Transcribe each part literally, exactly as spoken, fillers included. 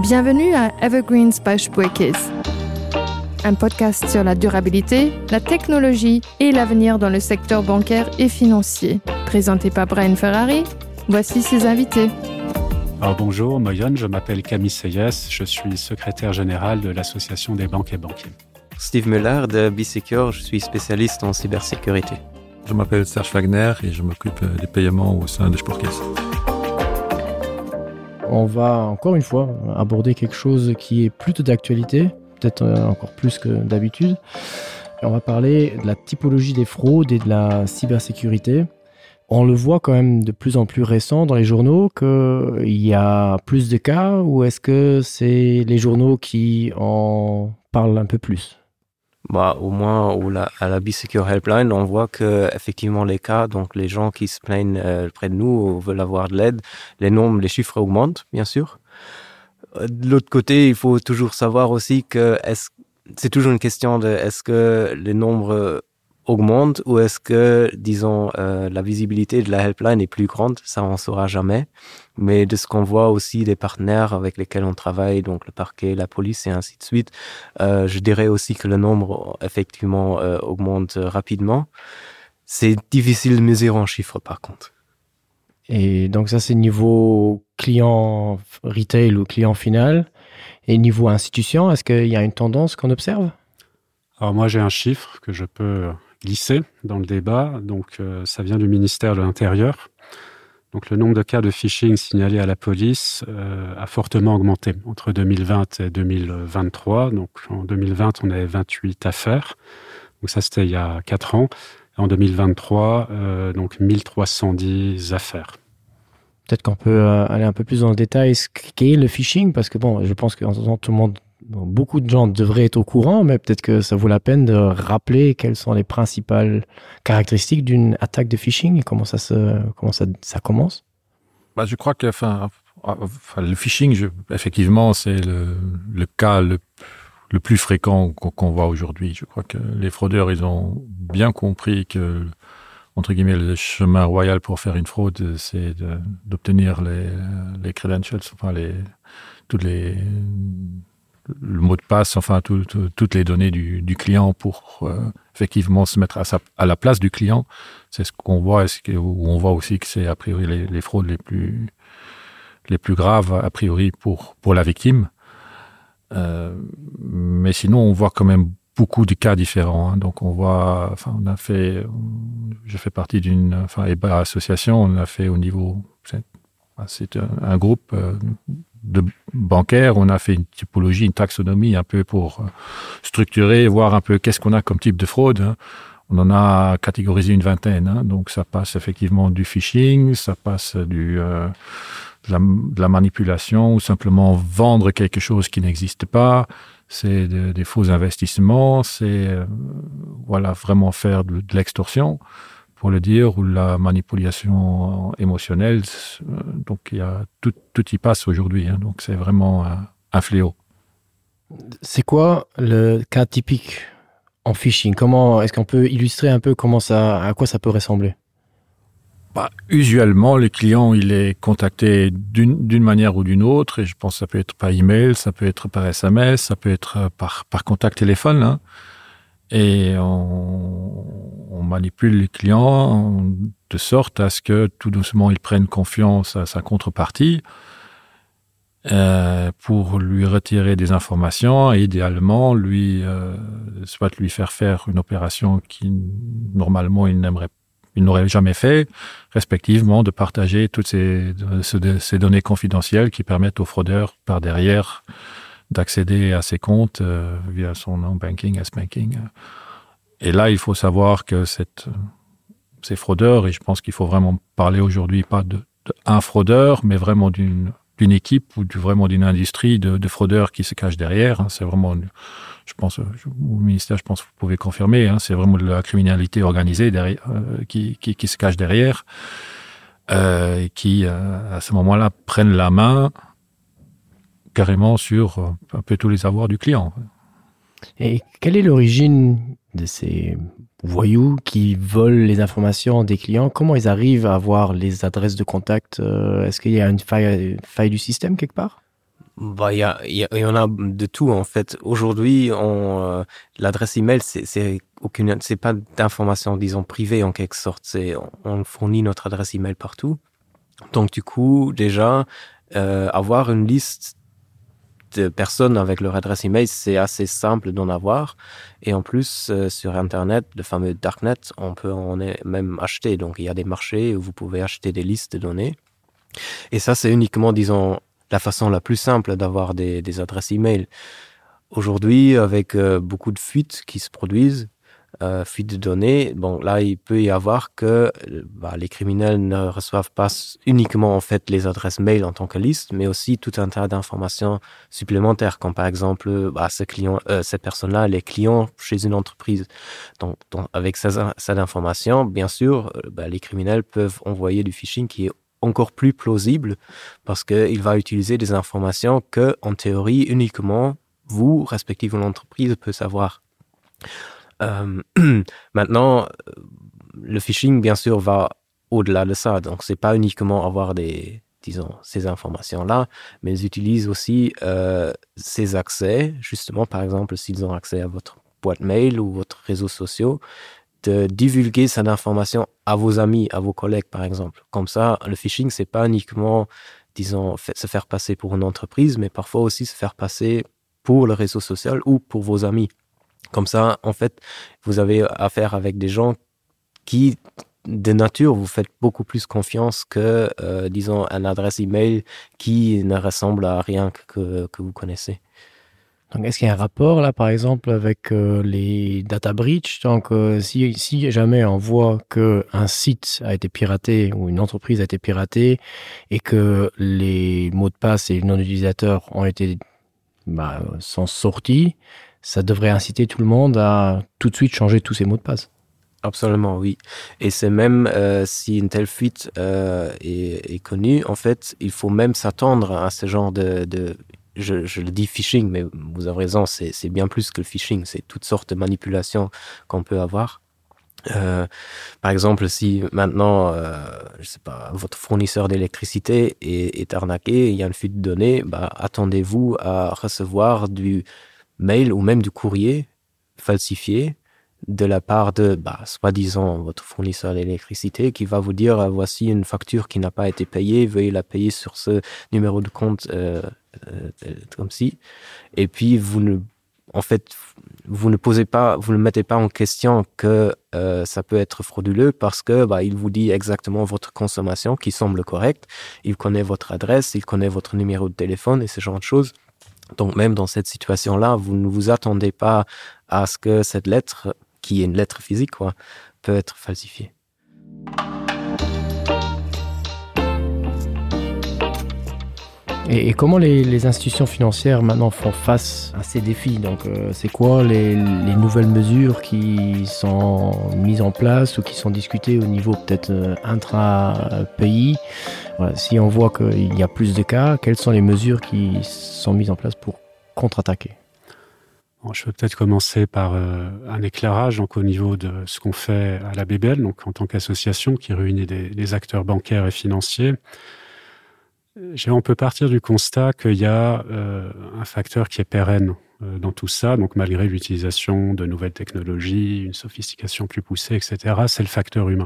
Bienvenue à Evergreen Spijsbroekjes, un podcast sur la durabilité, la technologie et l'avenir dans le secteur bancaire et financier. Présenté par Brian Ferrari, voici ses invités. Alors bonjour, Moyon, je m'appelle Camille Seyès, je suis secrétaire général de l'Association des banques et banquiers. Steve Muller de B-Secure, je suis spécialiste en cybersécurité. Je m'appelle Serge Wagner et je m'occupe des paiements au sein de Spijsbroekjes. On va encore une fois aborder quelque chose qui est plutôt d'actualité, peut-être encore plus que d'habitude. On va parler de la typologie des fraudes et de la cybersécurité. On le voit quand même de plus en plus récent dans les journaux qu'il y a plus de cas, ou est-ce que c'est les journaux qui en parlent un peu plus ? Bah, au moins, ou la, à la B-Secure Helpline, on voit que effectivement les cas, donc les gens qui se plaignent euh, près de nous ou veulent avoir de l'aide, les nombres, les chiffres augmentent, bien sûr. De l'autre côté, il faut toujours savoir aussi que est-ce, c'est toujours une question de est-ce que les nombres augmentent ou est-ce que, disons, euh, la visibilité de la helpline est plus grande. Ça, on ne saura jamais. Mais de ce qu'on voit aussi des partenaires avec lesquels on travaille, donc le parquet, la police et ainsi de suite, euh, je dirais aussi que le nombre, effectivement, euh, augmente rapidement. C'est difficile de mesurer en chiffres, par contre. Et donc ça, c'est niveau client retail ou client final. Et niveau institution, est-ce qu'il y a une tendance qu'on observe ? Alors moi, j'ai un chiffre que je peux glisser dans le débat. Donc, euh, ça vient du ministère de l'Intérieur. Donc, le nombre de cas de phishing signalés à la police euh, a fortement augmenté entre deux mille vingt et deux mille vingt-trois. Donc, en deux mille vingt, on avait vingt-huit affaires. Donc, ça, c'était il y a quatre ans. Et en deux mille vingt-trois, euh, donc mille trois cent dix affaires. Peut-être qu'on peut euh, aller un peu plus dans le détail. Ce qu'est le phishing, parce que bon, je pense qu'en temps, tout le monde, bon, beaucoup de gens devraient être au courant, mais peut-être que ça vaut la peine de rappeler quelles sont les principales caractéristiques d'une attaque de phishing et comment ça se, comment ça, ça commence. Bah, je crois que, enfin, enfin le phishing, je, effectivement, c'est le, le cas le, le plus fréquent qu'on, qu'on voit aujourd'hui. Je crois que les fraudeurs, ils ont bien compris que, entre guillemets, le chemin royal pour faire une fraude, c'est de, d'obtenir les, les credentials, enfin, les, toutes les, le mot de passe, enfin, tout, tout, toutes les données du, du client pour euh, effectivement se mettre à, sa, à la place du client. C'est ce qu'on voit, est-ce que, où on voit aussi que c'est a priori les, les fraudes les plus, les plus graves, a priori, pour, pour la victime. Euh, mais sinon, on voit quand même beaucoup de cas différents. Hein. Donc, on voit, enfin, on a fait, je fais partie d'une, enfin, E B A association, on a fait au niveau, c'est, c'est un, un groupe euh, de bancaire, on a fait une typologie, une taxonomie un peu pour structurer, voir un peu qu'est-ce qu'on a comme type de fraude. Hein. On en a catégorisé une vingtaine. Hein. Donc, ça passe effectivement du phishing, ça passe du, euh, de, la, de la manipulation ou simplement vendre quelque chose qui n'existe pas. C'est de, des faux investissements, c'est euh, voilà, vraiment faire de, de l'extorsion, pour le dire, ou la manipulation émotionnelle. Donc, il y a tout, tout y passe aujourd'hui. Hein. Donc, c'est vraiment un, un fléau. C'est quoi le cas typique en phishing ? Comment est-ce qu'on peut illustrer un peu comment ça, à quoi ça peut ressembler ? Bah, usuellement, le client, il est contacté d'une, d'une manière ou d'une autre, et je pense que ça peut être par email, ça peut être par S M S, ça peut être par, par contact téléphone, hein. Et on, on manipule les clients de sorte à ce que tout doucement, ils prennent confiance à sa contrepartie euh, pour lui retirer des informations et idéalement, lui, euh, soit lui faire faire une opération qui, normalement, il n'aimerait pas. Il n'aurait jamais fait, respectivement, de partager toutes ces, ces données confidentielles qui permettent aux fraudeurs, par derrière, d'accéder à ses comptes euh, via son non-banking, S-banking. Et là, il faut savoir que cette, ces fraudeurs, et je pense qu'il faut vraiment parler aujourd'hui pas de, de un fraudeur, mais vraiment d'une, d'une équipe ou du, vraiment d'une industrie de, de fraudeurs qui se cachent derrière. Hein. C'est vraiment... Je pense, au ministère, je pense que vous pouvez confirmer, hein, c'est vraiment de la criminalité organisée derrière, euh, qui, qui, qui se cache derrière, euh, et qui, euh, à ce moment-là, prennent la main carrément sur euh, un peu tous les avoirs du client. Et quelle est l'origine de ces voyous qui volent les informations des clients? Comment ils arrivent à avoir les adresses de contact? Est-ce qu'il y a une faille, faille du système quelque part? Bah, il y, a, il y, a, il y en a de tout en fait. Aujourd'hui, on, euh, l'adresse email, c'est, c'est aucune, c'est pas d'information, disons privée en quelque sorte. C'est, on fournit notre adresse email partout. Donc du coup, déjà, euh, avoir une liste de personnes avec leur adresse email, c'est assez simple d'en avoir. Et en plus, euh, sur Internet, le fameux Darknet, on peut en même acheter. Donc il y a des marchés où vous pouvez acheter des listes de données. Et ça, c'est uniquement, disons, la façon la plus simple d'avoir des, des adresses email. Aujourd'hui, avec euh, beaucoup de fuites qui se produisent, euh, fuites de données, bon, là, il peut y avoir que bah, les criminels ne reçoivent pas uniquement en fait les adresses mail en tant que liste, mais aussi tout un tas d'informations supplémentaires, comme par exemple, bah, ce client, euh, cette personne-là, elle est client chez une entreprise. Donc, donc avec cette, cette information, bien sûr, euh, bah, les criminels peuvent envoyer du phishing qui est encore plus plausible parce qu'il va utiliser des informations que, en théorie, uniquement vous, respectivement l'entreprise, peut savoir. Euh, maintenant, le phishing, bien sûr, va au-delà de ça. Donc, c'est pas uniquement avoir des, disons, ces informations-là, mais ils utilisent aussi euh, ces accès, justement, par exemple, s'ils ont accès à votre boîte mail ou votre réseaux sociaux, de divulguer cette information à vos amis, à vos collègues, par exemple. Comme ça, le phishing, c'est pas uniquement, disons, fait, se faire passer pour une entreprise, mais parfois aussi se faire passer pour le réseau social ou pour vos amis. Comme ça, en fait, vous avez affaire avec des gens qui, de nature, vous faites beaucoup plus confiance que, euh, disons, une adresse email qui ne ressemble à rien que, que vous connaissez. Donc, est-ce qu'il y a un rapport, là, par exemple, avec euh, les data breach? Donc, euh, si, si jamais on voit qu'un site a été piraté ou une entreprise a été piratée et que les mots de passe et les noms d'utilisateurs ont été bah, sont sortis, ça devrait inciter tout le monde à tout de suite changer tous ces mots de passe. Absolument, oui. Et c'est même euh, si une telle fuite euh, est, est connue, en fait, il faut même s'attendre à ce genre de... de je, je le dis phishing, mais vous avez raison, c'est, c'est bien plus que le phishing. C'est toutes sortes de manipulations qu'on peut avoir. Euh, par exemple, si maintenant, euh, je sais pas, votre fournisseur d'électricité est, est arnaqué, il y a une fuite de données, bah, attendez-vous à recevoir du mail ou même du courrier falsifié de la part de, bah, soi-disant, votre fournisseur d'électricité qui va vous dire, euh, voici une facture qui n'a pas été payée, veuillez la payer sur ce numéro de compte, euh, euh, comme ci. Et puis, vous ne, en fait, vous ne posez pas, vous ne mettez pas en question que euh, ça peut être frauduleux parce que, bah, il vous dit exactement votre consommation qui semble correcte. Il connaît votre adresse, il connaît votre numéro de téléphone et ce genre de choses. Donc, même dans cette situation-là, vous ne vous attendez pas à ce que cette lettre, qui est une lettre physique, quoi, peut être falsifiée. Et, et comment les, les institutions financières maintenant font face à ces défis? Donc, euh, c'est quoi les, les nouvelles mesures qui sont mises en place ou qui sont discutées au niveau peut-être euh, intra-pays? Voilà, si on voit qu'il y a plus de cas, quelles sont les mesures qui sont mises en place pour contre-attaquer? Bon, je peux peut-être commencer par euh, un éclairage donc, au niveau de ce qu'on fait à la B B L, donc en tant qu'association qui réunit des, des acteurs bancaires et financiers. On peut partir du constat qu'il y a euh, un facteur qui est pérenne euh, dans tout ça, donc malgré l'utilisation de nouvelles technologies, une sophistication plus poussée, et cetera, c'est le facteur humain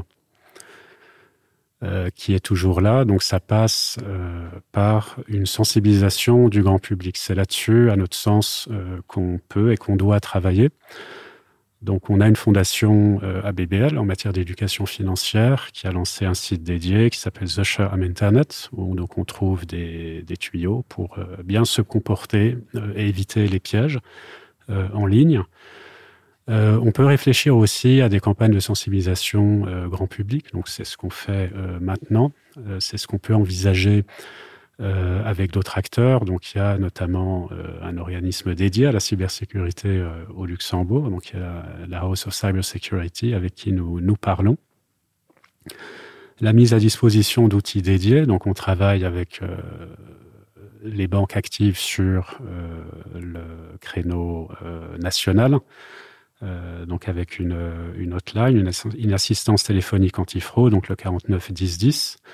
euh, qui est toujours là. Donc ça passe euh, par une sensibilisation du grand public. C'est là-dessus, à notre sens, euh, qu'on peut et qu'on doit travailler. Donc, on a une fondation euh, à B B L en matière d'éducation financière qui a lancé un site dédié qui s'appelle The Share am Internet, où donc, on trouve des, des tuyaux pour euh, bien se comporter euh, et éviter les pièges euh, en ligne. Euh, on peut réfléchir aussi à des campagnes de sensibilisation euh, grand public. Donc, c'est ce qu'on fait euh, maintenant. Euh, c'est ce qu'on peut envisager Euh, avec d'autres acteurs. Donc, il y a notamment euh, un organisme dédié à la cybersécurité euh, au Luxembourg. Donc, il y a la House of Cybersecurity avec qui nous, nous parlons. La mise à disposition d'outils dédiés. Donc, on travaille avec euh, les banques actives sur euh, le créneau euh, national. Euh, donc, avec une, une hotline, une, une assistance téléphonique anti-fraude, donc le quarante-neuf dix dix.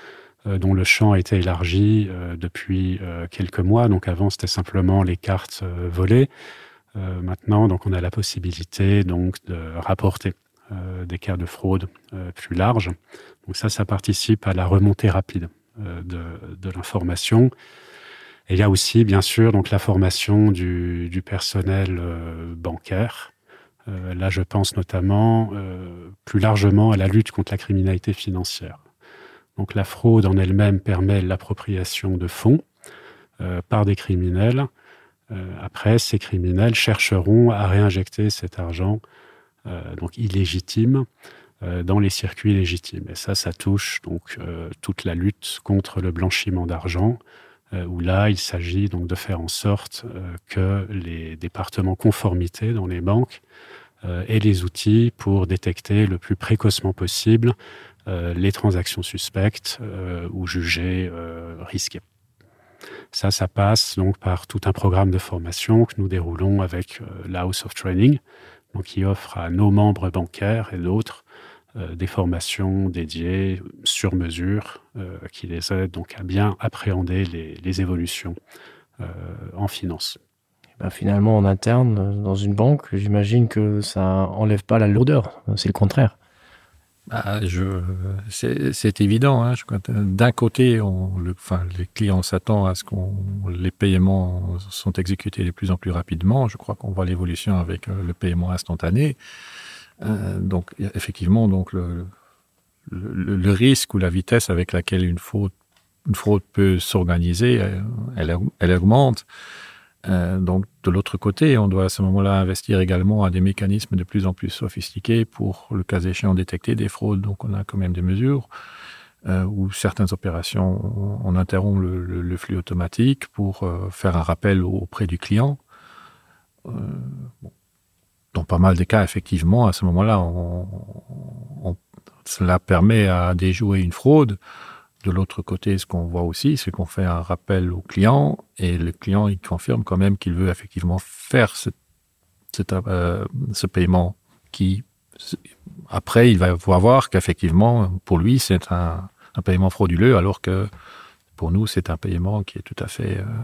euh, dont le champ a été élargi euh, depuis euh, quelques mois. Donc avant, c'était simplement les cartes euh, volées. Euh, maintenant, donc, on a la possibilité donc, de rapporter euh, des cas de fraude euh, plus larges. Donc ça, ça participe à la remontée rapide euh, de, de l'information. Et il y a aussi, bien sûr, donc, la formation du, du personnel euh, bancaire. Euh, là, je pense notamment euh, plus largement à la lutte contre la criminalité financière. Donc la fraude en elle-même permet l'appropriation de fonds euh, par des criminels. Euh, après, ces criminels chercheront à réinjecter cet argent euh, donc illégitime euh, dans les circuits légitimes. Et ça, ça touche donc euh, toute la lutte contre le blanchiment d'argent, euh, où là, il s'agit donc de faire en sorte euh, que les départements conformité dans les banques euh, aient les outils pour détecter le plus précocement possible euh, les transactions suspectes euh, ou jugées euh, risquées. Ça, ça passe donc par tout un programme de formation que nous déroulons avec euh, la House of Training, donc qui offre à nos membres bancaires et d'autres euh, des formations dédiées sur mesure euh, qui les aident donc à bien appréhender les, les évolutions euh, en finance. Ben finalement, en interne, dans une banque, j'imagine que ça enlève pas la lourdeur, c'est le contraire. Ah, je, c'est, c'est évident. Hein, je crois, d'un côté, on, le, enfin, les clients s'attendent à ce que les paiements sont exécutés de plus en plus rapidement. Je crois qu'on voit l'évolution avec le paiement instantané. Euh, donc, effectivement, donc le, le, le risque ou la vitesse avec laquelle une fraude, une fraude peut s'organiser, elle, elle augmente. Euh, donc, de l'autre côté, on doit à ce moment-là investir également à des mécanismes de plus en plus sophistiqués pour, le cas échéant, détecter des fraudes. Donc, on a quand même des mesures euh, où certaines opérations, on, on interrompt le, le, le flux automatique pour euh, faire un rappel auprès du client. Euh, bon. Dans pas mal de cas, effectivement, à ce moment-là, on, on, cela permet à déjouer une fraude. De l'autre côté, ce qu'on voit aussi, c'est qu'on fait un rappel au client et le client, il confirme quand même qu'il veut effectivement faire ce, ce, euh, ce paiement qui, après, il va voir qu'effectivement, pour lui, c'est un, un paiement frauduleux, alors que pour nous, c'est un paiement qui est tout à fait euh,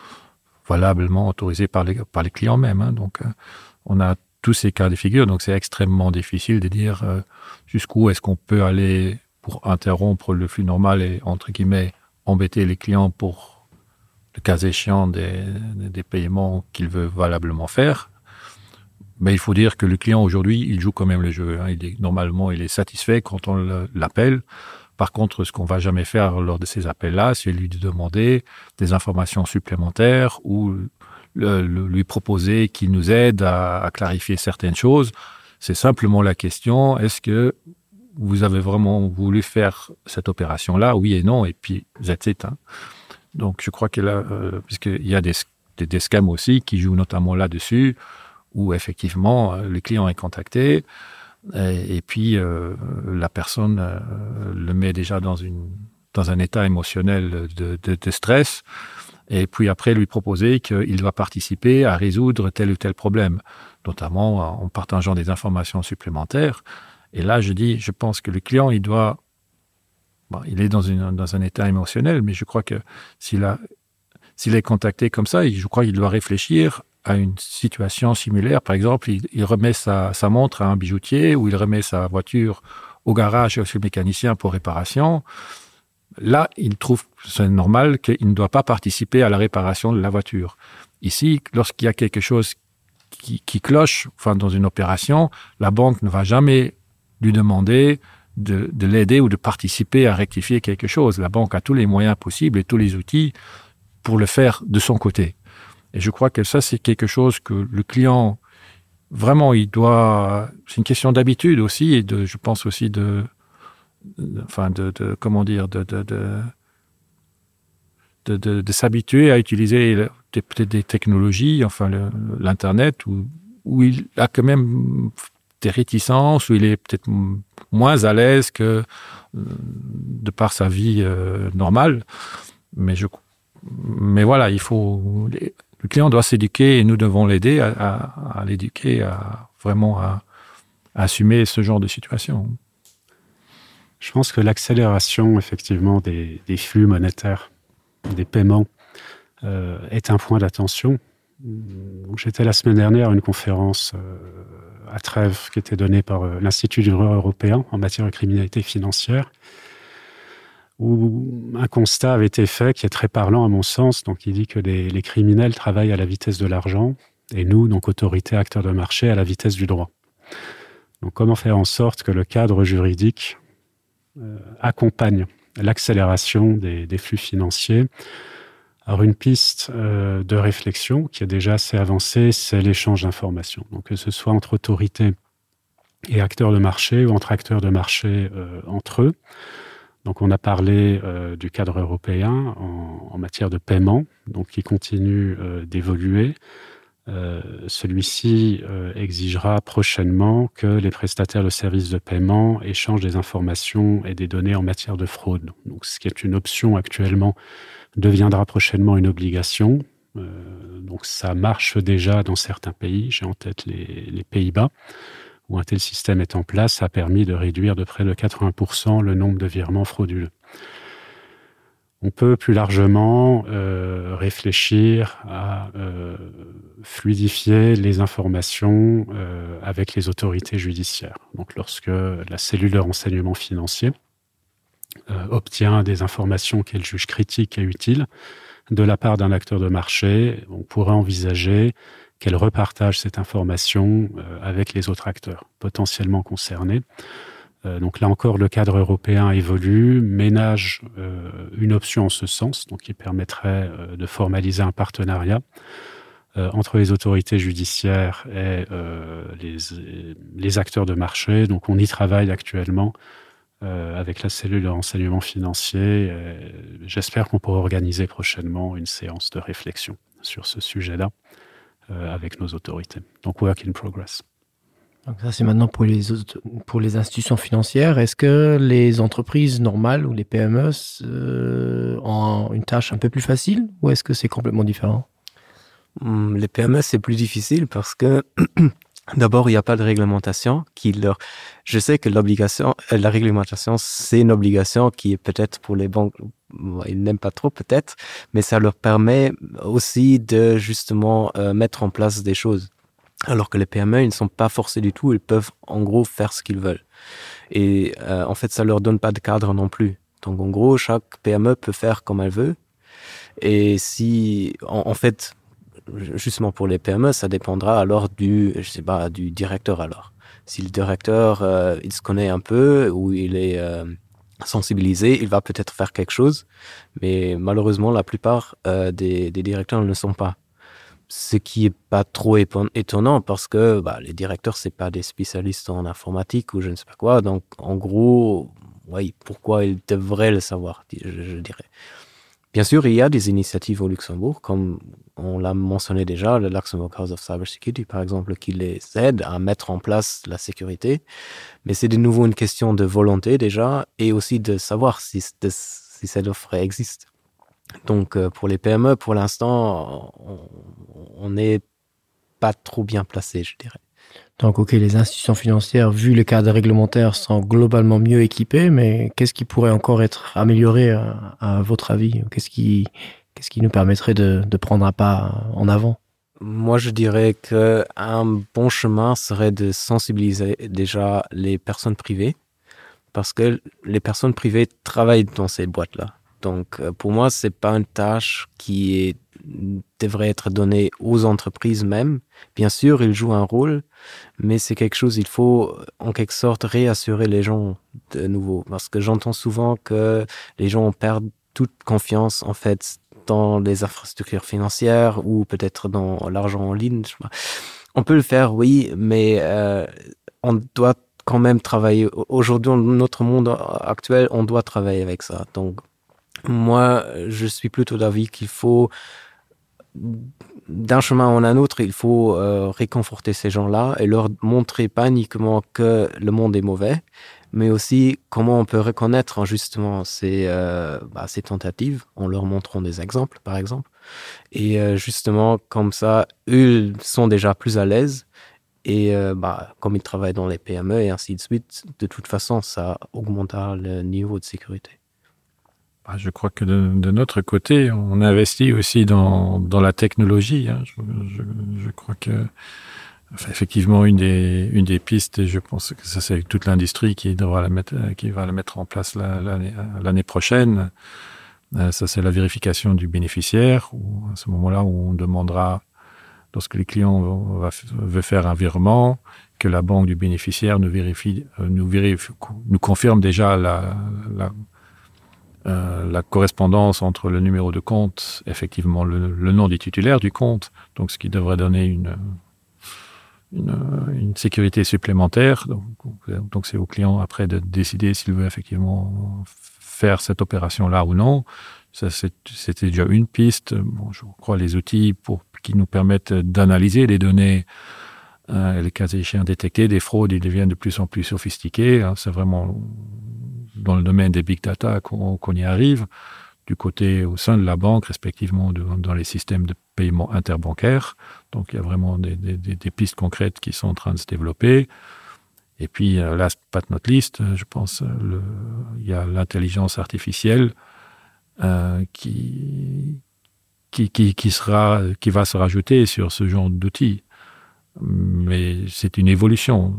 valablement autorisé par les, par les clients même. Hein. Donc, euh, on a tous ces cas de figure, donc c'est extrêmement difficile de dire euh, jusqu'où est-ce qu'on peut aller pour interrompre le flux normal et, entre guillemets, embêter les clients pour, le cas échéant, des, des paiements qu'il veut valablement faire. Mais il faut dire que le client, aujourd'hui, il joue quand même le jeu. Hein. Il est, normalement, il est satisfait quand on l'appelle. Par contre, ce qu'on ne va jamais faire lors de ces appels-là, c'est lui demander des informations supplémentaires ou le, le, lui proposer qu'il nous aide à, à clarifier certaines choses. C'est simplement la question, est-ce que vous avez vraiment voulu faire cette opération-là, oui et non, et puis that's it. Hein. Donc, je crois qu'il euh, puisqu'il y a des, des, des scams aussi qui jouent notamment là-dessus, où effectivement, le client est contacté, et, et puis euh, la personne euh, le met déjà dans, une, dans un état émotionnel de, de, de stress, et puis après lui proposer qu'il doit participer à résoudre tel ou tel problème, notamment en partageant des informations supplémentaires. Et là, je dis, je pense que le client, il doit... Bon, il est dans, une, dans un état émotionnel, mais je crois que s'il, a, s'il est contacté comme ça, je crois qu'il doit réfléchir à une situation similaire. Par exemple, il, il remet sa, sa montre à un bijoutier ou il remet sa voiture au garage chez le mécanicien pour réparation. Là, il trouve que c'est normal qu'il ne doit pas participer à la réparation de la voiture. Ici, lorsqu'il y a quelque chose qui, qui cloche, enfin, dans une opération, la banque ne va jamais lui demander de, de l'aider ou de participer à rectifier quelque chose. La banque a tous les moyens possibles et tous les outils pour le faire de son côté. Et je crois que ça, c'est quelque chose que le client, vraiment, il doit... C'est une question d'habitude aussi, et de, je pense aussi de... de enfin, de, de... Comment dire de, de, de, de, de, de s'habituer à utiliser des, peut-être des technologies, enfin, le, l'Internet, où, où il a quand même... des réticences, où il est peut-être moins à l'aise que de par sa vie euh, normale. Mais, je, mais voilà, il faut, le client doit s'éduquer et nous devons l'aider à, à, à l'éduquer, à vraiment à, à assumer ce genre de situation. Je pense que l'accélération, effectivement, des, des flux monétaires, des paiements, euh, est un point d'attention. Donc, j'étais la semaine dernière à une conférence euh, à Trèves qui était donnée par euh, l'Institut du droit européen en matière de criminalité financière, où un constat avait été fait qui est très parlant à mon sens. Donc, il dit que les, les criminels travaillent à la vitesse de l'argent et nous, donc autorités, acteurs de marché, à la vitesse du droit. Donc, comment faire en sorte que le cadre juridique euh, accompagne l'accélération des, des flux financiers? Alors, une piste euh, de réflexion qui est déjà assez avancée, c'est l'échange d'informations. Donc, que ce soit entre autorités et acteurs de marché ou entre acteurs de marché euh, entre eux. Donc, on a parlé euh, du cadre européen en, en matière de paiement, donc qui continue euh, d'évoluer. Euh, celui-ci euh, exigera prochainement que les prestataires de services de paiement échangent des informations et des données en matière de fraude. Donc, ce qui est une option actuellement deviendra prochainement une obligation. Euh, donc, ça marche déjà dans certains pays. J'ai en tête les, les Pays-Bas, où un tel système est en place, ça a permis de réduire de près de quatre-vingts pour cent le nombre de virements frauduleux. On peut plus largement euh, réfléchir à euh, fluidifier les informations euh, avec les autorités judiciaires. Donc, lorsque la cellule de renseignement financier euh, obtient des informations qu'elle juge critiques et utiles de la part d'un acteur de marché, on pourrait envisager qu'elle repartage cette information euh, avec les autres acteurs potentiellement concernés. Euh, donc là encore, le cadre européen évolue, ménage euh, une option en ce sens, donc qui permettrait euh, de formaliser un partenariat euh, entre les autorités judiciaires et euh, les, les acteurs de marché. Donc on y travaille actuellement euh, avec la cellule de renseignement financier. Et j'espère qu'on pourra organiser prochainement une séance de réflexion sur ce sujet-là euh, avec nos autorités. Donc work in progress. Donc ça, c'est maintenant pour les, autres, pour les institutions financières. Est-ce que les entreprises normales ou les P M E euh, ont une tâche un peu plus facile ou est-ce que c'est complètement différent? Les P M E, c'est plus difficile parce que d'abord, il n'y a pas de réglementation qui leur... Je sais que l'obligation, la réglementation, c'est une obligation qui est peut-être pour les banques, ils n'aiment pas trop peut-être, mais ça leur permet aussi de justement euh, mettre en place des choses. Alors que les P M E, ils ne sont pas forcés du tout, ils peuvent en gros faire ce qu'ils veulent. Et euh, en fait, ça leur donne pas de cadre non plus. Donc en gros, chaque P M E peut faire comme elle veut. Et si, en, en fait, justement pour les P M E, ça dépendra alors du, je sais pas, du directeur alors. Si le directeur, euh, il se connaît un peu ou il est euh, sensibilisé, il va peut-être faire quelque chose. Mais malheureusement, la plupart euh, des, des directeurs ne le sont pas. Ce qui est pas trop étonnant parce que bah, les directeurs, c'est pas des spécialistes en informatique ou je ne sais pas quoi. Donc, en gros, oui, pourquoi ils devraient le savoir, je, je dirais. Bien sûr, il y a des initiatives au Luxembourg, comme on l'a mentionné déjà, le Luxembourg House of Cybersecurity, par exemple, qui les aide à mettre en place la sécurité. Mais c'est de nouveau une question de volonté déjà et aussi de savoir si, de, si cette offre existe. Donc, euh, pour les P M E, pour l'instant, on n'est pas trop bien placé, je dirais. Donc, ok, les institutions financières, vu le cadre réglementaire, sont globalement mieux équipées, mais qu'est-ce qui pourrait encore être amélioré à, à votre avis? Qu'est-ce qui, qu'est-ce qui nous permettrait de, de prendre un pas en avant? Moi, je dirais qu'un bon chemin serait de sensibiliser déjà les personnes privées, parce que les personnes privées travaillent dans ces boîtes-là. Donc, pour moi, c'est pas une tâche qui est, devrait être donnée aux entreprises même. Bien sûr, ils jouent un rôle, mais c'est quelque chose, il faut en quelque sorte réassurer les gens de nouveau. Parce que j'entends souvent que les gens perdent toute confiance, en fait, dans les infrastructures financières ou peut-être dans l'argent en ligne. On peut le faire, oui, mais euh, on doit quand même travailler. Aujourd'hui, dans notre monde actuel, on doit travailler avec ça. Donc, moi, je suis plutôt d'avis qu'il faut, d'un chemin en un autre, il faut euh, réconforter ces gens-là et leur montrer pas uniquement que le monde est mauvais, mais aussi comment on peut reconnaître justement ces, euh, bah, ces tentatives en leur montrant des exemples, par exemple. Et euh, justement, comme ça, eux sont déjà plus à l'aise Et euh, bah, comme ils travaillent dans les P M E et ainsi de suite, de toute façon, ça augmentera le niveau de sécurité. Je crois que de, de notre côté, on investit aussi dans, dans la technologie. Hein. Je, je, je crois que, enfin, effectivement, une des, une des pistes, et je pense que ça, c'est toute l'industrie qui devra la mettre, qui va la mettre en place la, l'année, l'année prochaine. Ça, c'est la vérification du bénéficiaire, où, à ce moment-là où on demandera, lorsque les clients va, veut faire un virement, que la banque du bénéficiaire nous vérifie, nous vérifie, nous confirme déjà la, la, euh, la correspondance entre le numéro de compte, effectivement le, le nom du titulaire du compte, donc ce qui devrait donner une, une, une sécurité supplémentaire. Donc, donc c'est au client après de décider s'il veut effectivement faire cette opération-là ou non. Ça, c'est, c'était déjà une piste. Bon, je crois les outils pour, qui nous permettent d'analyser les données, euh, les cas échéants détecter des fraudes, ils deviennent de plus en plus sophistiqués. Hein. C'est vraiment dans le domaine des big data qu'on, qu'on y arrive. Du côté au sein de la banque, respectivement de, dans les systèmes de paiement interbancaires. Donc il y a vraiment des, des, des pistes concrètes qui sont en train de se développer. Et puis, euh, last but not least, je pense, le, il y a l'intelligence artificielle euh, qui, qui, qui, qui, sera, qui va se rajouter sur ce genre d'outils. Mais c'est une évolution.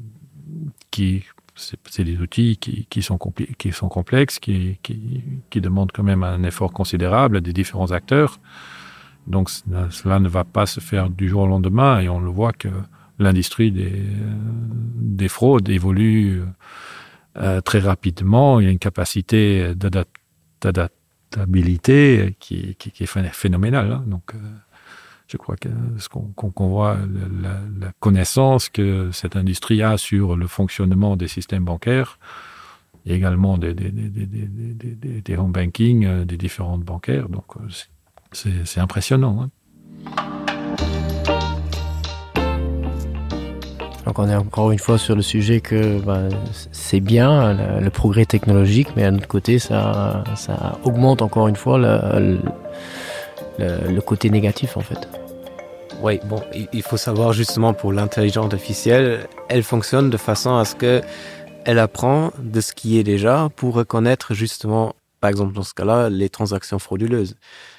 Qui, c'est, c'est des outils qui, qui, sont, compli- qui sont complexes, qui, qui, qui demandent quand même un effort considérable des différents acteurs. Donc, cela ne va pas se faire du jour au lendemain. Et on le voit que l'industrie des, des fraudes évolue euh, très rapidement. Il y a une capacité d'adaptabilité qui, qui, qui est phénoménale. Hein. Donc, euh, je crois que ce qu'on, qu'on voit, la, la connaissance que cette industrie a sur le fonctionnement des systèmes bancaires et également des, des, des, des, des, des, des home banking, des différentes bancaires. Donc, c'est, c'est impressionnant. Hein. Donc on est encore une fois sur le sujet que ben, c'est bien le, le progrès technologique, mais d'un autre côté ça, ça augmente encore une fois le, le, le côté négatif en fait. Oui, bon, il faut savoir justement pour l'intelligence artificielle, elle fonctionne de façon à ce que elle apprend de ce qui est déjà pour reconnaître justement, par exemple dans ce cas-là, les transactions frauduleuses.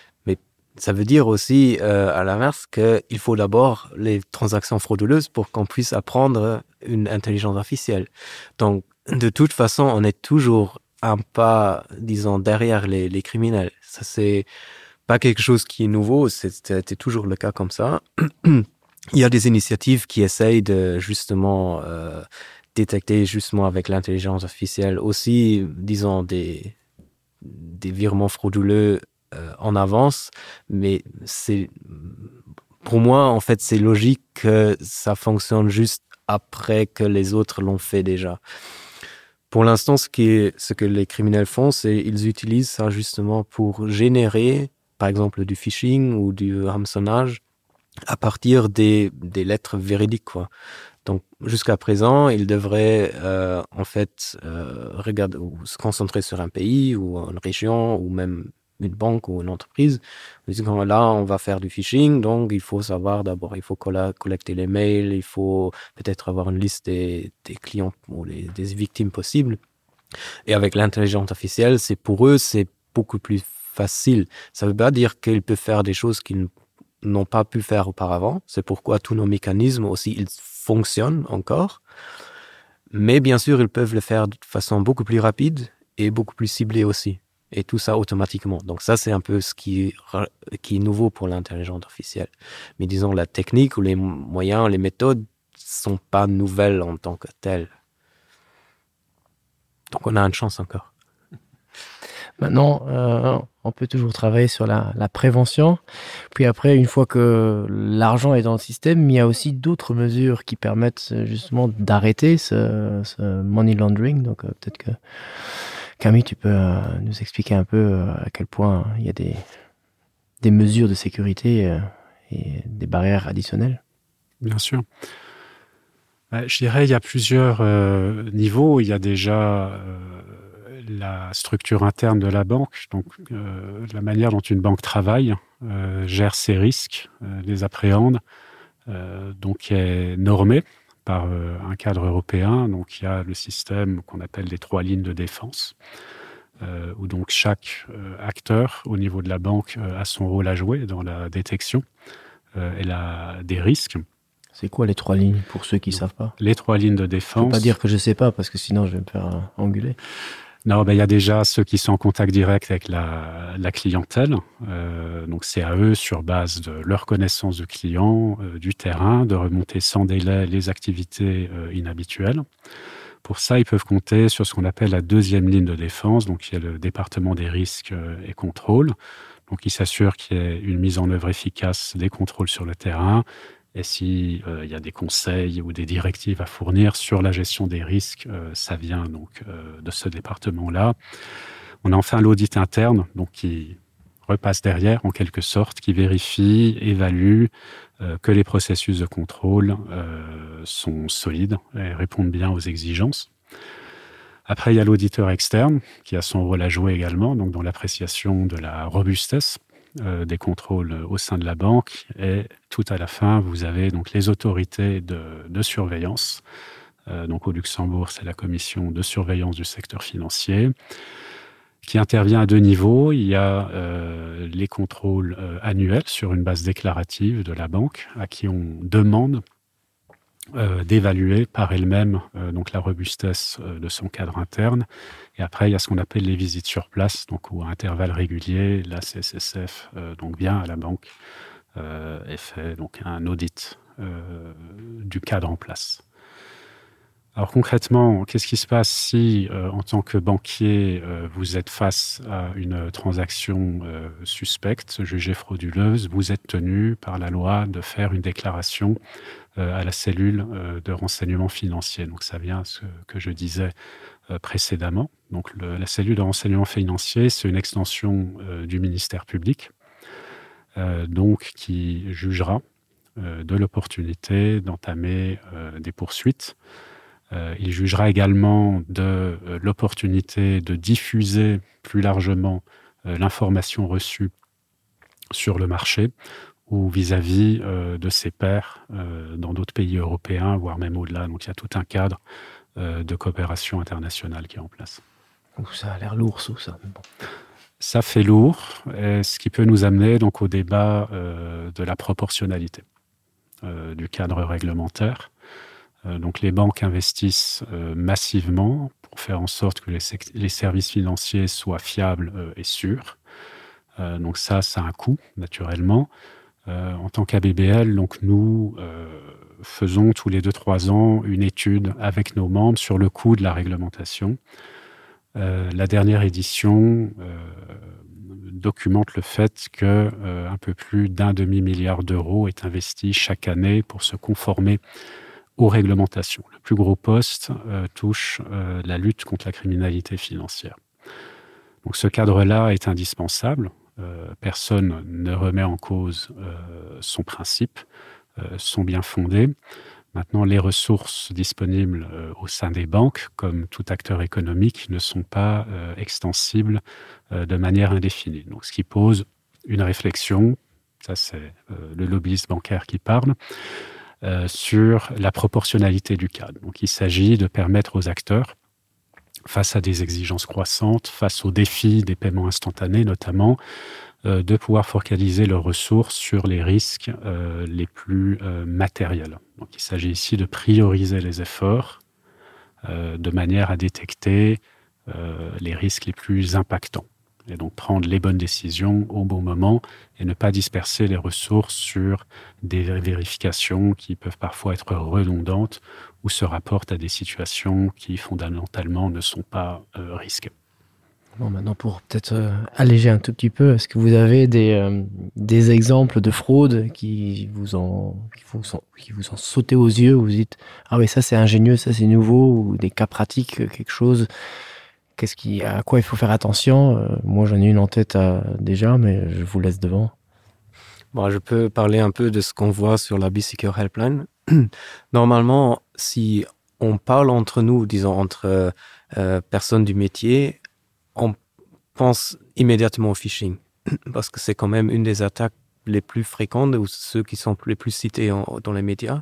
Ça veut dire aussi, euh, à l'inverse, qu'il faut d'abord les transactions frauduleuses pour qu'on puisse apprendre une intelligence artificielle. Donc, de toute façon, on est toujours un pas, disons, derrière les, les criminels. Ça, c'est pas quelque chose qui est nouveau, c'est, c'était toujours le cas comme ça. Il y a des initiatives qui essayent de, justement, euh, détecter, justement, avec l'intelligence artificielle aussi, disons, des, des virements frauduleux en avance, mais c'est pour moi en fait c'est logique que ça fonctionne juste après que les autres l'ont fait déjà. Pour l'instant, ce qui est, ce que les criminels font, c'est ils utilisent ça justement pour générer, par exemple, du phishing ou du hameçonnage à partir des des lettres véridiques, quoi. Donc jusqu'à présent, ils devraient euh, en fait euh, regarder ou se concentrer sur un pays ou une région ou même une banque ou une entreprise. Là, on va faire du phishing, donc il faut savoir d'abord, il faut collecter les mails, il faut peut-être avoir une liste des, des clients ou les, des victimes possibles. Et avec l'intelligence artificielle, c'est pour eux, c'est beaucoup plus facile. Ça ne veut pas dire qu'ils peuvent faire des choses qu'ils n'ont pas pu faire auparavant. C'est pourquoi tous nos mécanismes aussi, ils fonctionnent encore. Mais bien sûr, ils peuvent le faire de façon beaucoup plus rapide et beaucoup plus ciblée aussi. Et tout ça automatiquement. Donc ça, c'est un peu ce qui, qui est nouveau pour l'intelligence artificielle. Mais disons, la technique ou les moyens, les méthodes ne sont pas nouvelles en tant que telles. Donc on a une chance encore. Maintenant, euh, on peut toujours travailler sur la, la prévention. Puis après, une fois que l'argent est dans le système, il y a aussi d'autres mesures qui permettent justement d'arrêter ce, ce money laundering. Donc euh, peut-être que Camille, tu peux euh, nous expliquer un peu euh, à quel point il y a des, des mesures de sécurité euh, et des barrières additionnelles. Bien sûr. Euh, je dirais il y a plusieurs euh, niveaux. Il y a déjà euh, la structure interne de la banque, donc euh, la manière dont une banque travaille, euh, gère ses risques, euh, les appréhende, euh, donc qui est normé par euh, un cadre européen. Donc il y a le système qu'on appelle les trois lignes de défense, euh, où donc chaque euh, acteur au niveau de la banque euh, a son rôle à jouer dans la détection euh, et la, des risques. C'est quoi les trois lignes pour ceux qui ne savent pas? Les trois lignes de défense. Je ne peux pas dire que je ne sais pas parce que sinon je vais me faire euh, engueuler. Non, ben, il y a déjà ceux qui sont en contact direct avec la, la clientèle. Euh, donc, c'est à eux, sur base de leur connaissance du client, euh, du terrain, de remonter sans délai les activités euh, inhabituelles. Pour ça, ils peuvent compter sur ce qu'on appelle la deuxième ligne de défense. Donc, il y a le département des risques euh, et contrôles. Donc, ils s'assurent qu'il y ait une mise en œuvre efficace des contrôles sur le terrain. Et s'il euh, y a des conseils ou des directives à fournir sur la gestion des risques, euh, ça vient donc euh, de ce département-là. On a enfin l'audit interne, donc qui repasse derrière en quelque sorte, qui vérifie, évalue euh, que les processus de contrôle euh, sont solides et répondent bien aux exigences. Après, il y a l'auditeur externe qui a son rôle à jouer également, donc dans l'appréciation de la robustesse Euh, des contrôles au sein de la banque, et tout à la fin, vous avez donc les autorités de, de surveillance. Euh, donc au Luxembourg, c'est la commission de surveillance du secteur financier qui intervient à deux niveaux. Il y a euh, les contrôles euh, annuels sur une base déclarative de la banque à qui on demande Euh, d'évaluer par elle-même euh, donc la robustesse euh, de son cadre interne. Et après, il y a ce qu'on appelle les visites sur place, donc où à intervalles réguliers, la C S S F euh, donc vient à la banque euh, et fait donc un audit euh, du cadre en place. Alors concrètement, qu'est-ce qui se passe si, euh, en tant que banquier, euh, vous êtes face à une transaction euh, suspecte, jugée frauduleuse, vous êtes tenu par la loi de faire une déclaration euh, à la cellule euh, de renseignement financier. Donc ça vient à ce que je disais euh, précédemment. Donc le, la cellule de renseignement financier, c'est une extension euh, du ministère public, euh, donc qui jugera euh, de l'opportunité d'entamer euh, des poursuites. Euh, il jugera également de euh, l'opportunité de diffuser plus largement euh, l'information reçue sur le marché ou vis-à-vis euh, de ses pairs euh, dans d'autres pays européens, voire même au-delà. Donc il y a tout un cadre euh, de coopération internationale qui est en place. Ouh, ça a l'air lourd, ça. ça. Bon. Ça fait lourd, et ce qui peut nous amener donc au débat euh, de la proportionnalité euh, du cadre réglementaire. Euh, donc les banques investissent euh, massivement pour faire en sorte que les, sec- les services financiers soient fiables euh, et sûrs. Euh, donc ça, ça a un coût, naturellement. Euh, en tant qu'A B B L, donc nous euh, faisons tous les deux trois ans une étude avec nos membres sur le coût de la réglementation. Euh, la dernière édition euh, documente le fait que euh, un peu plus d'un demi-milliard d'euros est investi chaque année pour se conformer aux réglementations. Le plus gros poste euh, touche euh, la lutte contre la criminalité financière. Donc ce cadre-là est indispensable. Euh, personne ne remet en cause euh, son principe, euh, son bien fondé. Maintenant, les ressources disponibles euh, au sein des banques, comme tout acteur économique, ne sont pas euh, extensibles euh, de manière indéfinie. Donc, ce qui pose une réflexion, ça c'est euh, le lobbyiste bancaire qui parle, euh, sur la proportionnalité du cadre. Donc, il s'agit de permettre aux acteurs, face à des exigences croissantes, face aux défis des paiements instantanés notamment, euh, de pouvoir focaliser leurs ressources sur les risques euh, les plus euh, matériels. Donc il s'agit ici de prioriser les efforts euh, de manière à détecter euh, les risques les plus impactants et donc prendre les bonnes décisions au bon moment et ne pas disperser les ressources sur des vérifications qui peuvent parfois être redondantes ou se rapportent à des situations qui fondamentalement ne sont pas euh, risquées. Bon, maintenant, pour peut-être euh, alléger un tout petit peu, est-ce que vous avez des, euh, des exemples de fraudes qui vous ont, qui vous sont, qui vous ont sauté aux yeux, où vous dites « Ah oui, ça c'est ingénieux, ça c'est nouveau », ou des cas pratiques, quelque chose, qu'est-ce qui, à quoi il faut faire attention? euh, Moi, j'en ai une en tête euh, déjà, mais je vous laisse devant. Bon, je peux parler un peu de ce qu'on voit sur la B-Secure Helpline. Normalement, si on parle entre nous, disons entre euh, personnes du métier, on pense immédiatement au phishing, parce que c'est quand même une des attaques les plus fréquents ou ceux qui sont les plus cités en, dans les médias.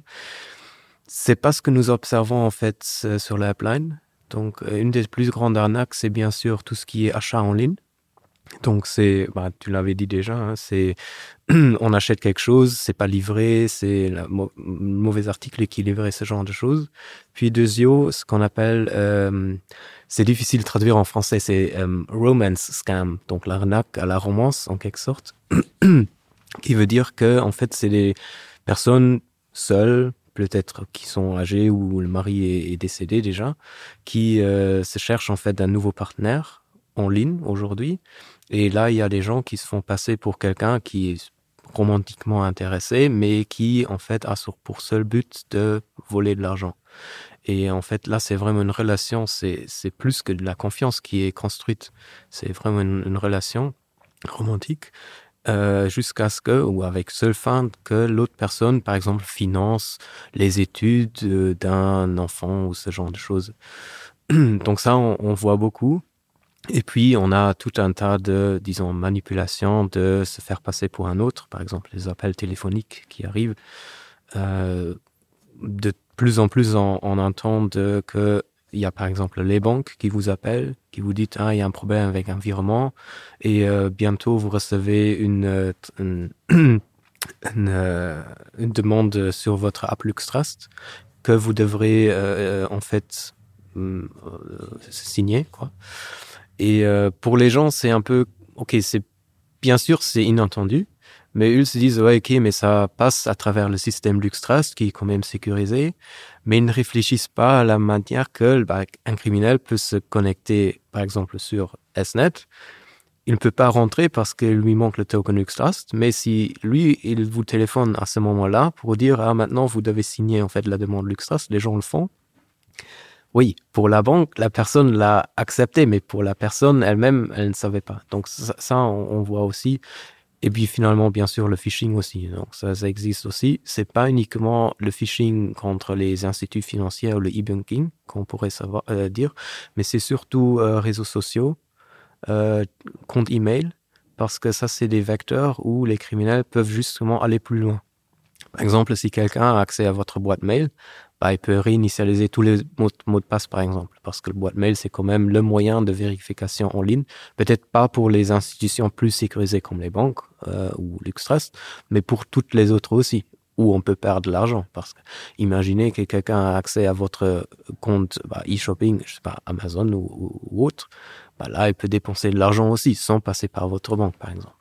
C'est pas ce que nous observons en fait sur la pipeline. Donc, une des plus grandes arnaques, c'est bien sûr tout ce qui est achat en ligne. Donc, c'est, bah, tu l'avais dit déjà, hein, c'est on achète quelque chose, c'est pas livré, c'est le mo- mauvais article qui est livré, ce genre de choses. Puis, deuxièmement, ce qu'on appelle, euh, c'est difficile de traduire en français, c'est euh, romance scam, donc l'arnaque à la romance en quelque sorte, qui veut dire que en fait, c'est des personnes seules, peut-être qui sont âgées ou le mari est, est décédé déjà, qui euh, se cherchent en fait un nouveau partenaire en ligne aujourd'hui. Et là, il y a des gens qui se font passer pour quelqu'un qui est romantiquement intéressé, mais qui en fait a pour seul but de voler de l'argent. Et en fait, là, c'est vraiment une relation, c'est, c'est plus que de la confiance qui est construite. C'est vraiment une, une relation romantique. Euh, jusqu'à ce que, ou avec seule fin que l'autre personne, par exemple, finance les études euh, d'un enfant ou ce genre de choses. Donc ça, on, on voit beaucoup. Et puis, on a tout un tas de, disons, manipulations de se faire passer pour un autre. Par exemple, les appels téléphoniques qui arrivent. Euh, de plus en plus, on, on entend de, que il y a par exemple les banques qui vous appellent, qui vous disent ah il y a un problème avec un virement et euh, bientôt vous recevez une une, une, une, une demande sur votre app LuxTrust que vous devrez euh, en fait euh, signer quoi. Et euh, pour les gens c'est un peu ok c'est bien sûr c'est inattendu. Mais ils se disent, ouais, ok, mais ça passe à travers le système LuxTrust, qui est quand même sécurisé, mais ils ne réfléchissent pas à la manière que bah, un criminel peut se connecter, par exemple, sur S net. Il ne peut pas rentrer parce qu'il lui manque le token LuxTrust, mais si lui, il vous téléphone à ce moment-là pour dire, ah, maintenant, vous devez signer, en fait, la demande LuxTrust, les gens le font. Oui, pour la banque, la personne l'a accepté, mais pour la personne elle-même, elle ne savait pas. Donc, ça, ça on, on voit aussi. Et puis finalement, bien sûr, le phishing aussi. Donc ça, ça existe aussi. C'est pas uniquement le phishing contre les instituts financiers ou le e-banking, qu'on pourrait savoir, euh, dire, mais c'est surtout euh, réseaux sociaux, euh, comptes email, parce que ça, c'est des vecteurs où les criminels peuvent justement aller plus loin. Par exemple, si quelqu'un a accès à votre boîte mail, bah, il peut réinitialiser tous les mots, mots de passe, par exemple, parce que le boîte mail, c'est quand même le moyen de vérification en ligne. Peut-être pas pour les institutions plus sécurisées comme les banques euh, ou LuxTrust, mais pour toutes les autres aussi, où on peut perdre de l'argent. Parce que imaginez que quelqu'un a accès à votre compte bah, e-shopping, je sais pas, Amazon ou, ou, ou autre, bah, là, il peut dépenser de l'argent aussi, sans passer par votre banque, par exemple.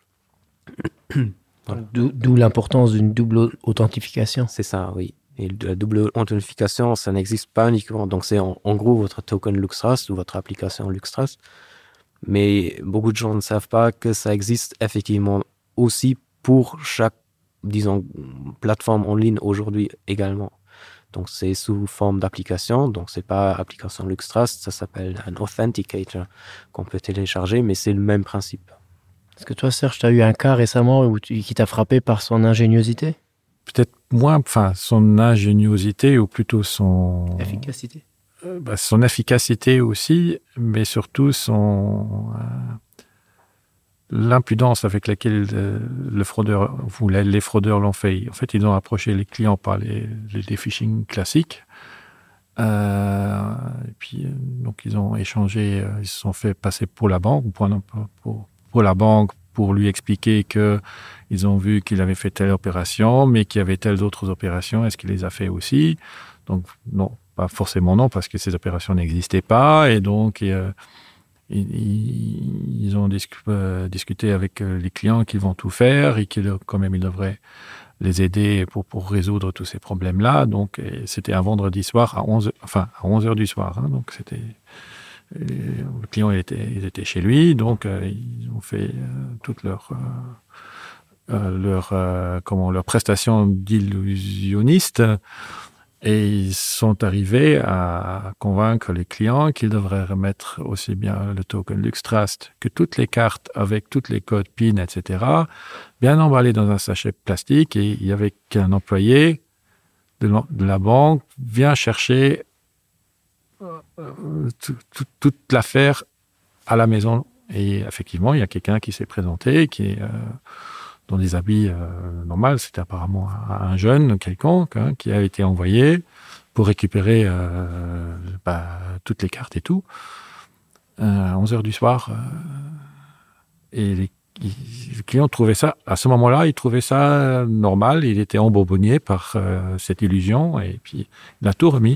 Voilà. D'où, d'où l'importance d'une double authentification. C'est ça, oui. Et la double authentification, ça n'existe pas uniquement. Donc, c'est en, en gros votre token LuxTrust ou votre application LuxTrust. Mais beaucoup de gens ne savent pas que ça existe effectivement aussi pour chaque, disons, plateforme en ligne aujourd'hui également. Donc, c'est sous forme d'application. Donc, c'est pas application LuxTrust, ça s'appelle un authenticator qu'on peut télécharger, mais c'est le même principe. Est-ce que toi, Serge, tu as eu un cas récemment où tu, qui t'a frappé par son ingéniosité ? Peut-être moins, enfin, son ingéniosité ou plutôt son... Efficacité. Euh, bah, son efficacité aussi, mais surtout son... Euh, l'impudence avec laquelle euh, le fraudeur, ou les, les fraudeurs l'ont fait. En fait, ils ont approché les clients par les, les, les phishing classiques. Euh, et puis, donc, ils ont échangé, euh, ils se sont fait passer pour la banque, ou pour, pour, pour la banque, pour lui expliquer qu'ils ont vu qu'il avait fait telle opération, mais qu'il y avait telles autres opérations. Est-ce qu'il les a fait aussi ? Donc, non, pas forcément non, parce que ces opérations n'existaient pas. Et donc, euh, ils, ils ont discu- euh, discuté avec les clients qu'ils vont tout faire et qu'ils, quand même, ils devraient les aider pour, pour résoudre tous ces problèmes-là. Donc, et c'était un vendredi soir à onze, enfin, à onze heures du soir. Hein, donc, c'était... Et le client, il était, il était chez lui, donc euh, ils ont fait euh, toute leur, euh, euh, leur, euh, comment, leur prestation d'illusionniste et ils sont arrivés à convaincre les clients qu'ils devraient remettre aussi bien le token LuxTrust que toutes les cartes avec tous les codes P I N, et cetera, bien emballés dans un sachet plastique et il y avait qu'un employé de la, de la banque vient chercher Tout, tout, toute l'affaire à la maison. Et effectivement, il y a quelqu'un qui s'est présenté, qui est euh, dans des habits euh, normaux. C'était apparemment un, un jeune quelconque hein, qui a été envoyé pour récupérer euh, bah, toutes les cartes et tout, euh, à onze heures du soir. Euh, et les, ils, le client trouvait ça, à ce moment-là, il trouvait ça normal. Il était embourbonné par euh, cette illusion et puis il a tout remis.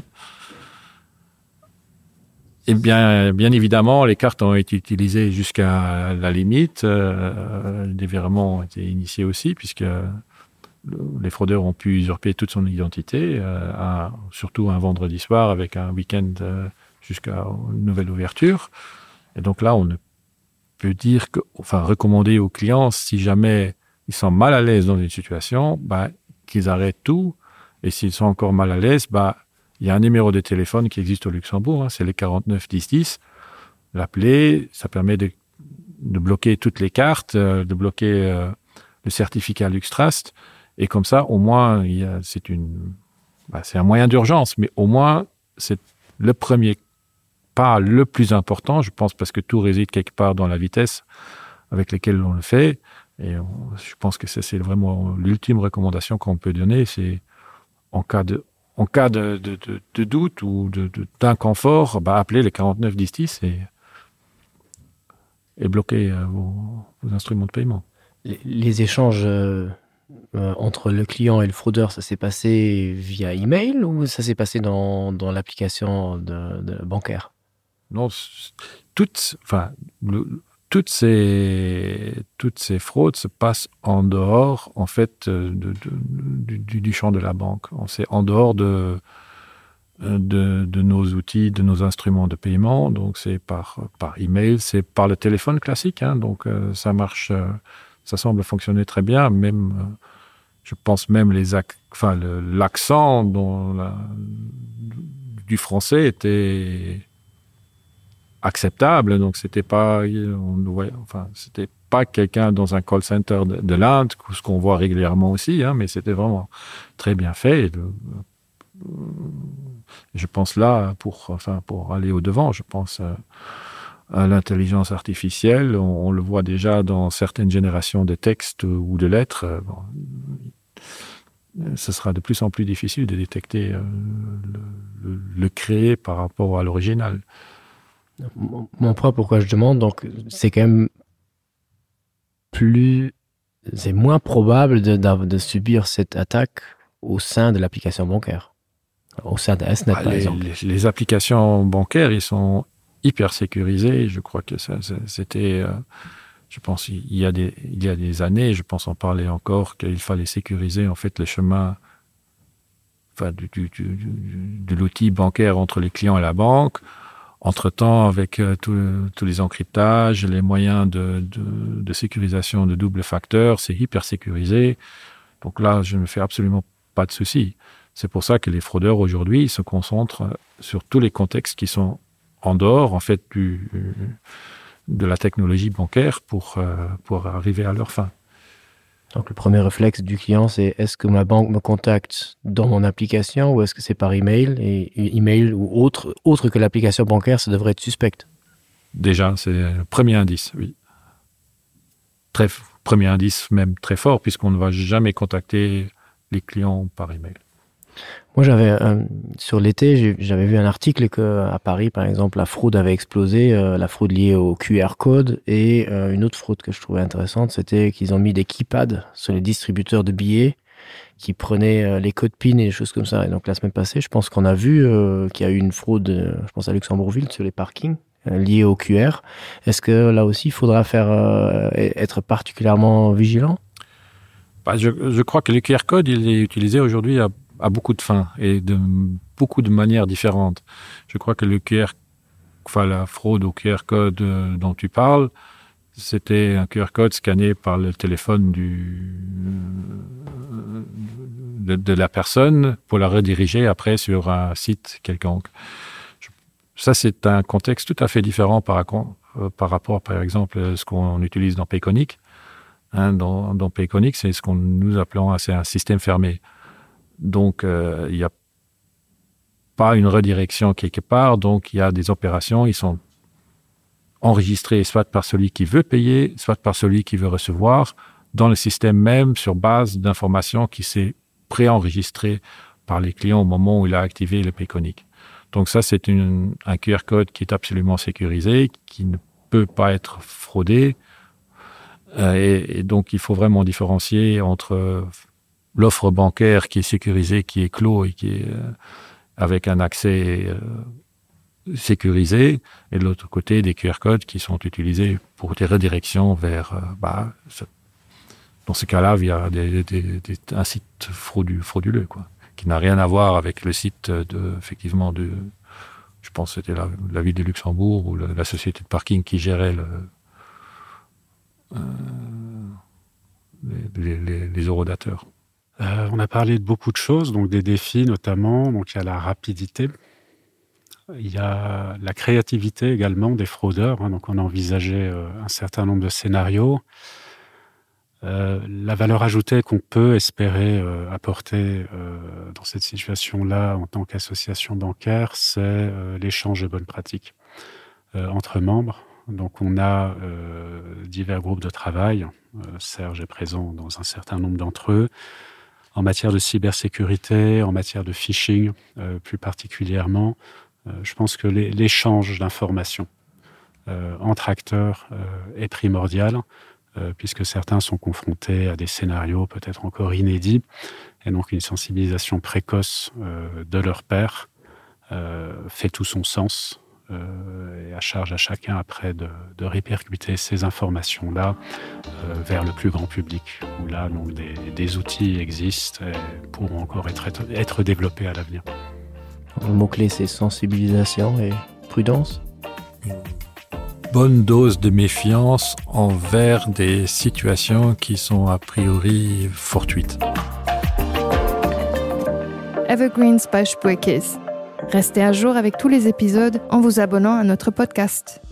Et bien, bien évidemment, les cartes ont été utilisées jusqu'à la limite. Euh, des virements ont été initiés aussi, puisque le, les fraudeurs ont pu usurper toute son identité, euh, un, surtout un vendredi soir avec un week-end euh, jusqu'à une nouvelle ouverture. Et donc là, on ne peut dire que, enfin, recommander aux clients, si jamais ils sont mal à l'aise dans une situation, bah, qu'ils arrêtent tout. Et s'ils sont encore mal à l'aise, bah, il y a un numéro de téléphone qui existe au Luxembourg, hein, c'est le quarante-neuf dix dix. L'appeler, ça permet de, de bloquer toutes les cartes, euh, de bloquer euh, le certificat LuxTrust. Et comme ça, au moins, il y a, c'est, une, bah, c'est un moyen d'urgence, mais au moins, c'est le premier pas le plus important, je pense, parce que tout réside quelque part dans la vitesse avec laquelle on le fait. Et on, je pense que ça, c'est vraiment l'ultime recommandation qu'on peut donner, c'est en cas de En cas de, de, de, de doute ou de, de, d'inconfort, bah, appelez les quarante-neuf dix dix et, et bloquez euh, vos, vos instruments de paiement. Les, les échanges euh, euh, entre le client et le fraudeur, ça s'est passé via email ou ça s'est passé dans, dans l'application de, de bancaire? Non, toutes, enfin, le, toutes ces, toutes ces fraudes se passent en dehors, en fait, de, de, de, du, du champ de la banque. C'est en dehors de, de, de nos outils, de nos instruments de paiement. Donc, c'est par, par email, c'est par le téléphone classique. Hein, donc, euh, ça marche, euh, ça semble fonctionner très bien. Même, euh, je pense même les, ac- enfin, le, l'accent dans la, du français était acceptable, donc c'était pas, on, ouais, enfin, c'était pas quelqu'un dans un call center de, de l'Inde, ce qu'on voit régulièrement aussi, hein, mais c'était vraiment très bien fait. Et le, je pense là, pour, enfin, pour aller au devant, je pense à, à l'intelligence artificielle. On, on le voit déjà dans certaines générations de textes ou de lettres. Bon, ce sera de plus en plus difficile de détecter euh, le, le, le créé par rapport à l'original. Mon point, pourquoi je demande, donc, c'est quand même plus, c'est moins probable de, de, de subir cette attaque au sein de l'application bancaire, au sein de S N E T, ah, par les, exemple. Les, les applications bancaires, ils sont hyper sécurisées. Je crois que ça, ça c'était, euh, je pense, il y a des, il y a des années, je pense en parler encore, qu'il fallait sécuriser en fait le chemin, enfin, du, du, du, du, de l'outil bancaire entre les clients et la banque. Entre-temps, avec euh, tous les encryptages, les moyens de, de, de sécurisation de double facteur, c'est hyper sécurisé. Donc là, je ne me fais absolument pas de soucis. C'est pour ça que les fraudeurs, aujourd'hui, se concentrent sur tous les contextes qui sont en dehors, en fait, du, de la technologie bancaire pour, euh, pour arriver à leur fin. Donc, le premier réflexe du client, c'est est-ce que ma banque me contacte dans mon application ou est-ce que c'est par email? Et email ou autre, autre que l'application bancaire, ça devrait être suspect. Déjà, c'est le premier indice, oui. Très, premier indice même très fort, puisqu'on ne va jamais contacter les clients par email. Moi, j'avais, euh, sur l'été, j'ai, j'avais vu un article qu'à Paris, par exemple, la fraude avait explosé, euh, la fraude liée au Q R code. Et euh, une autre fraude que je trouvais intéressante, c'était qu'ils ont mis des keypads sur les distributeurs de billets qui prenaient euh, les codes PIN et des choses comme ça. Et donc, la semaine passée, je pense qu'on a vu euh, qu'il y a eu une fraude, euh, je pense à Luxembourgville, sur les parkings euh, liés au Q R. Est-ce que là aussi, il faudra faire, euh, être particulièrement vigilant? Bah, je, je crois que le Q R code, il est utilisé aujourd'hui à à beaucoup de fins et de beaucoup de manières différentes. Je crois que le Q R, enfin la fraude au Q R code dont tu parles, c'était un Q R code scanné par le téléphone du, de, de la personne pour la rediriger après sur un site quelconque. Ça, c'est un contexte tout à fait différent par, par rapport, par exemple, à ce qu'on utilise dans Payconic. Hein, dans, dans Payconic, c'est ce qu'on nous appelons c'est un système fermé. Donc, euh, il n'y a pas une redirection quelque part. Donc, il y a des opérations, ils sont enregistrés soit par celui qui veut payer, soit par celui qui veut recevoir. dans le système même sur base d'informations qui s'est préenregistrées par les clients au moment où il a activé le Payconic. Donc ça, c'est une, un Q R code qui est absolument sécurisé, qui ne peut pas être fraudé. Euh, et, et donc, il faut vraiment différencier entre l'offre bancaire qui est sécurisée, qui est clos et qui est euh, avec un accès euh, sécurisé, et de l'autre côté, des Q R codes qui sont utilisés pour des redirections vers... Euh, bah, dans ce cas-là, via des, des, des, un site fraudu, frauduleux, quoi, qui n'a rien à voir avec le site de, effectivement, de, je pense que c'était la, la ville de Luxembourg ou la, la société de parking qui gérait le, euh, les, les, les eurodateurs. Euh, on a parlé de beaucoup de choses, donc des défis notamment. Donc il y a la rapidité, il y a la créativité également des fraudeurs. Hein, donc on a envisagé euh, un certain nombre de scénarios. Euh, la valeur ajoutée qu'on peut espérer euh, apporter euh, dans cette situation-là en tant qu'association bancaire, c'est euh, l'échange de bonnes pratiques euh, entre membres. Donc on a euh, divers groupes de travail. Euh, Serge est présent dans un certain nombre d'entre eux. En matière de cybersécurité, en matière de phishing euh, plus particulièrement, euh, je pense que les, l'échange d'informations euh, entre acteurs euh, est primordial. Euh, puisque certains sont confrontés à des scénarios peut-être encore inédits, et donc une sensibilisation précoce euh, de leur pairs euh, fait tout son sens, euh, et à charge à chacun après de, de répercuter ces informations-là euh, vers le plus grand public, où là donc, des, des outils existent et pourront encore être, être développés à l'avenir. Le mot-clé, c'est sensibilisation et prudence. Bonne dose de méfiance envers des situations qui sont a priori fortuites. Evergreens by Spuekes. Restez à jour avec tous les épisodes en vous abonnant à notre podcast.